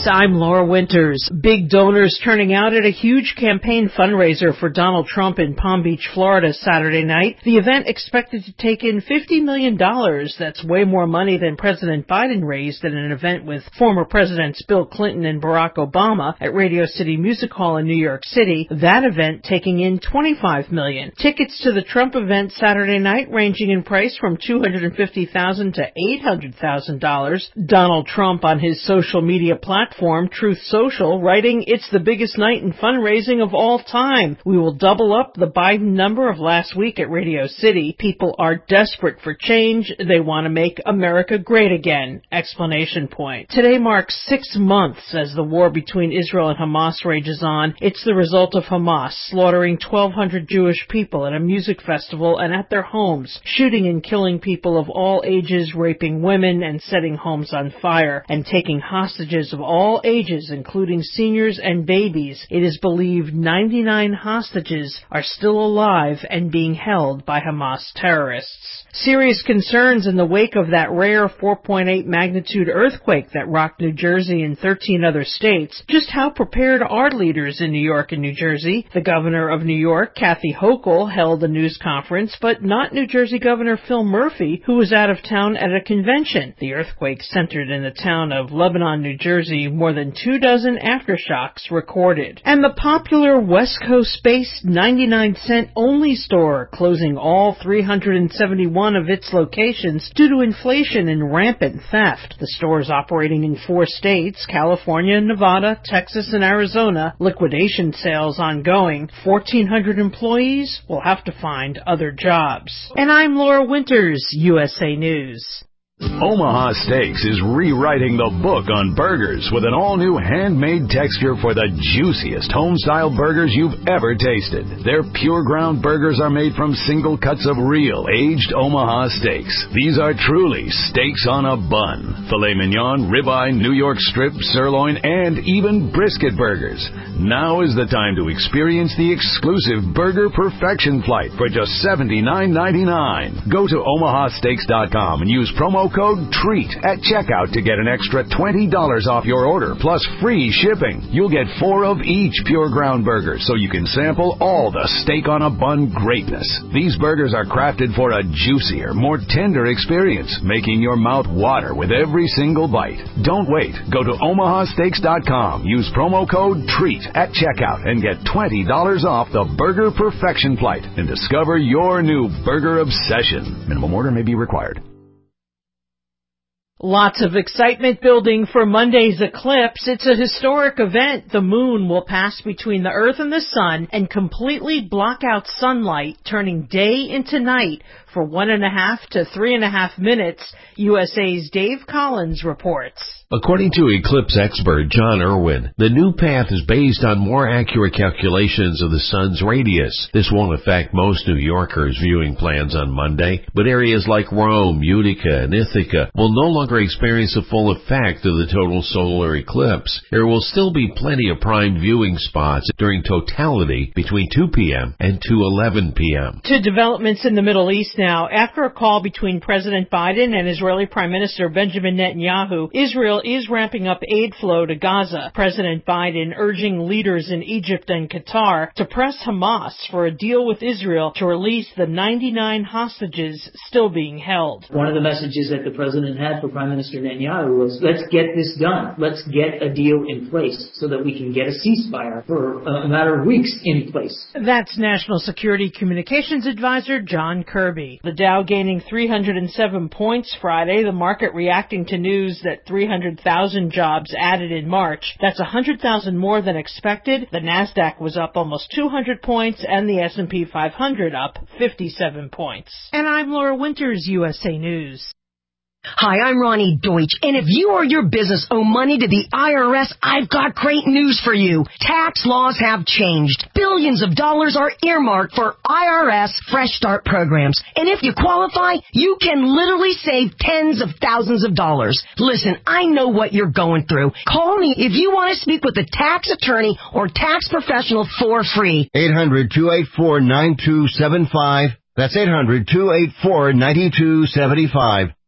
I'm Laura Winters. Big donors turning out at a huge campaign fundraiser for Donald Trump in Palm Beach, Florida, Saturday night. The event expected to take in $50 million. That's way more money than President Biden raised at an event with former Presidents Bill Clinton and Barack Obama at Radio City Music Hall in New York City. That event taking in $25 million. Tickets to the Trump event Saturday night ranging in price from $250,000 to $800,000. Donald Trump on his social media platform, Truth Social, writing, "It's the biggest night in fundraising of all time. We will double up the Biden number of last week at Radio City. People are desperate for change. They want to make America great again!" Explanation point. Today marks 6 months as the war between Israel and Hamas rages on. It's the result of Hamas slaughtering 1,200 Jewish people at a music festival and at their homes, shooting and killing people of all ages, raping women and setting homes on fire, and taking hostages of all ages, including seniors and babies. It is believed 99 hostages are still alive and being held by Hamas terrorists. Serious concerns in the wake of that rare 4.8 magnitude earthquake that rocked New Jersey and 13 other states. Just how prepared are leaders in New York and New Jersey? The governor of New York, Kathy Hochul, held a news conference, but not New Jersey Governor Phil Murphy, who was out of town at a convention. The earthquake centered in the town of Lebanon, New Jersey, more than 24 aftershocks recorded. And the popular West Coast-based 99-cent only store closing all 371 of its locations due to inflation and rampant theft. The store is operating in 4 states, California, Nevada, Texas, and Arizona. Liquidation sales ongoing. 1,400 employees will have to find other jobs. And I'm Laura Winters, USA News. Omaha Steaks is rewriting the book on burgers with an all-new handmade texture for the juiciest home-style burgers you've ever tasted. Their pure ground burgers are made from single cuts of real, aged Omaha steaks. These are truly steaks on a bun. Filet mignon, ribeye, New York strip, sirloin, and even brisket burgers. Now is the time to experience the exclusive Burger Perfection Flight for just $79.99. Go to omahasteaks.com and use promo code TREAT at checkout to get an extra $20 off your order, plus free shipping. You'll get 4 of each pure ground burger, so you can sample all the steak on a bun greatness. These burgers are crafted for a juicier, more tender experience, making your mouth water with every single bite. Don't wait. Go to omahasteaks.com, use promo code TREAT at checkout, and get $20 off the Burger Perfection Flight and discover your new burger obsession. Minimum order may be required. Lots of excitement building for Monday's eclipse. It's a historic event. The moon will pass between the Earth and the Sun and completely block out sunlight, turning day into night for 1.5 to 3.5 minutes. USA's Dave Collins reports. According to eclipse expert John Irwin, the new path is based on more accurate calculations of the sun's radius. This won't affect most New Yorkers' viewing plans on Monday, but areas like Rome, Utica, and Ithaca will no longer experience the full effect of the total solar eclipse. There will still be plenty of prime viewing spots during totality between 2 p.m. and 2:11 p.m. To developments in the Middle East now. After a call between President Biden and Israeli Prime Minister Benjamin Netanyahu, Israel is ramping up aid flow to Gaza. President Biden urging leaders in Egypt and Qatar to press Hamas for a deal with Israel to release the 99 hostages still being held. One of the messages that the president had for Prime Minister Netanyahu was, let's get this done. Let's get a deal in place so that we can get a ceasefire for a matter of weeks in place. That's National Security Communications Advisor John Kirby. The Dow gaining 307 points Friday, the market reacting to news that 300,000 jobs added in March. That's 100,000 more than expected. The Nasdaq was up almost 200 points and the S&P 500 up 57 points. And I'm Laura Winters, USA News. Hi, I'm Ronnie Deutsch, and if you or your business owe money to the IRS, I've got great news for you. Tax laws have changed. Billions of dollars are earmarked for IRS Fresh Start programs, and if you qualify, you can literally save tens of thousands of dollars. Listen, I know what you're going through. Call me if you want to speak with a tax attorney or tax professional for free. 800-284-9275. That's 800-284-9275.